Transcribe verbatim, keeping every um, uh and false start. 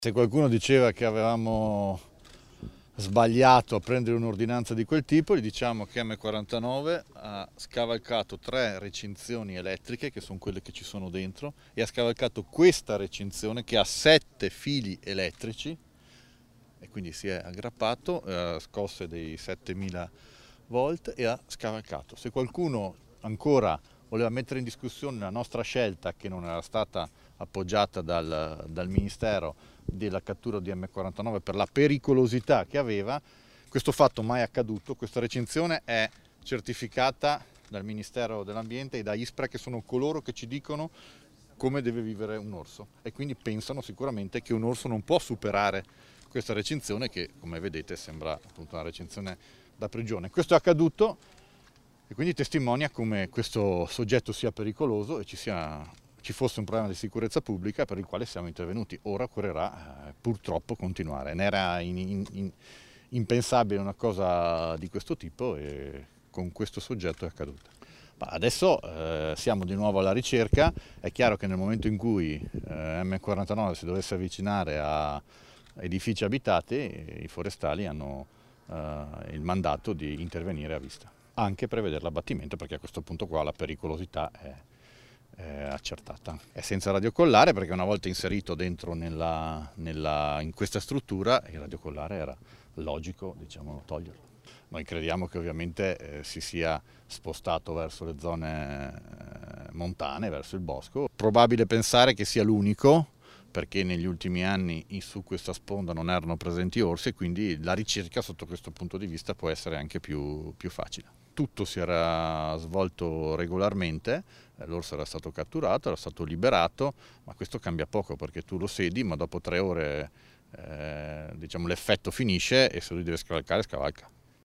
Se qualcuno diceva che avevamo sbagliato a prendere un'ordinanza di quel tipo, gli diciamo che emme quarantanove ha scavalcato tre recinzioni elettriche, che sono quelle che ci sono dentro, e ha scavalcato questa recinzione che ha sette fili elettrici, e quindi si è aggrappato, ha scosse dei settemila volt e ha scavalcato. Se qualcuno ancora voleva mettere in discussione la nostra scelta, che non era stata appoggiata dal, dal Ministero, della cattura di emme quarantanove per la pericolosità che aveva, questo fatto mai accaduto. Questa recinzione è certificata dal Ministero dell'Ambiente e da ISPRA, che sono coloro che ci dicono come deve vivere un orso, e quindi pensano sicuramente che un orso non può superare questa recinzione, che come vedete sembra appunto una recinzione da prigione. Questo è accaduto e quindi testimonia come questo soggetto sia pericoloso e ci, sia, ci fosse un problema di sicurezza pubblica per il quale siamo intervenuti. Ora occorrerà eh, purtroppo continuare. Ne era in, in, in, impensabile una cosa di questo tipo e con questo soggetto è accaduta. Ma adesso eh, siamo di nuovo alla ricerca. È chiaro che nel momento in cui eh, emme quarantanove si dovesse avvicinare a edifici abitati, i forestali hanno eh, il mandato di intervenire a vista, anche prevedere l'abbattimento, perché a questo punto qua la pericolosità è, è accertata. È senza radiocollare perché una volta inserito dentro nella, nella, in questa struttura il radiocollare era logico, diciamo, toglierlo. Noi crediamo che ovviamente eh, si sia spostato verso le zone eh, montane, verso il bosco. Probabile pensare che sia l'unico, perché negli ultimi anni su questa sponda non erano presenti orsi e quindi la ricerca sotto questo punto di vista può essere anche più, più facile. Tutto si era svolto regolarmente, l'orso era stato catturato, era stato liberato, ma questo cambia poco perché tu lo sedi, ma dopo tre ore eh, diciamo, l'effetto finisce e se lui deve scavalcare, scavalca.